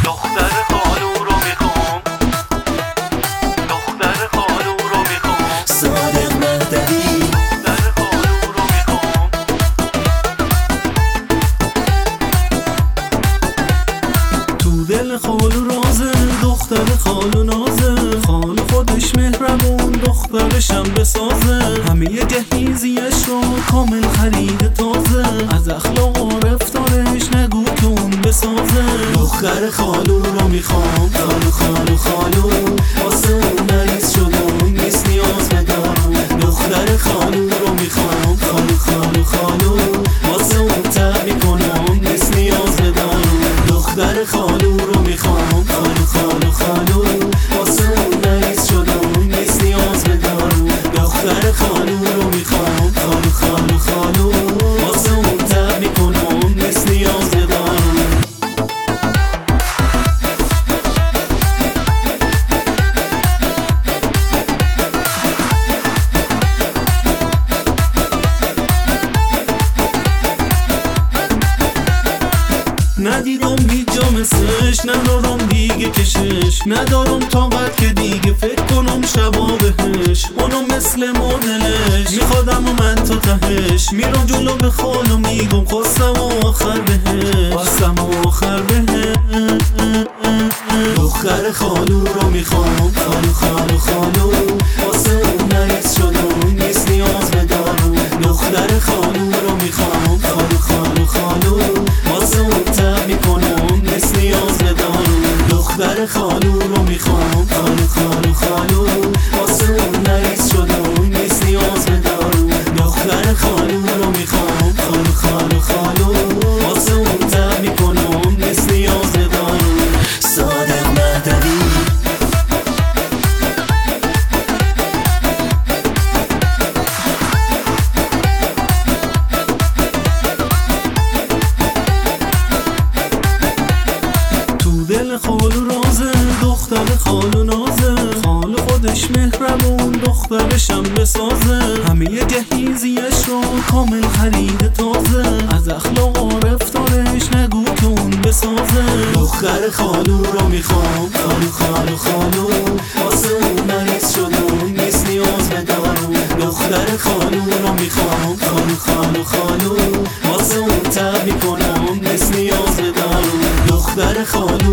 دختر خالو رو میخوام، دختر خالو رو میخوام، صادق مهدوی. دختر خالو رو میخوام. تو دل خالو رازه، دختر خالو نازه، خالو خودش مهربون، دخترشم بسازه، همه جهیزیش رو کامل خرید تازه، از اخلاق و رفتارش نگو که اون بسازه. دختر خالو رو میخوام، خالو خالو خالو، واسه اون مریض شدم نیست نیاز به دارو. دختر خالو رو میخوام، خالو خالو خالو، واسه اون تب میکنم نیست نیاز به دارو. دختر خالو رو میخوام، خالو خالو خالو، واسه اون مریض شدم نیست نیاز به دارو. دختر خالو رو میخوام، خالو خالو خالو، واسه اون تب میکنم نیست نیاز به دارو. ندیدم هیچ جا مثلش، ندارم دیگه کشش، ندارم طاقت که دیگه فکر کنم شبا بهش. اونو مثل مدلش میخوادم و من تا تهش، میرم جلو به خالو میگم خواستم و آخر بهش، خواستم و آخر بهش. دختر خالو رو میخوام، خالو خالو خالو، واسه اون مریض شدم نیست نیاز به دارو. دختر خالو رو میخوام، خالو خالو خالو، واسه اون تب میکنم نیست نیاز به دارو. دختر خالو رو میخوام، خالو خالو خالو، واسه اون مریض شدم نیست نیاز به دارو. دختر خالو رو میخوام، خالو خالو خالو، واسه اون تب میکنم نیست نیاز به دارو. صادق مهدوی. تو دل خالو رازه، دختر خالو نازه، خالو خودش مهربون، دخترشم بسازه، همه جهیزیش رو کامل خرید تازه، از اخلاق و رفتارش نگو که اون بسازه. دختر خالو رو میخوام، خالو خالو خالو، واسه اون مریض شدم نیست نیاز به دارو. دختر خالو رو میخوام، خالو خالو خالو، واسه اون تب میکنم نیست نیاز به دارو. دختر خالو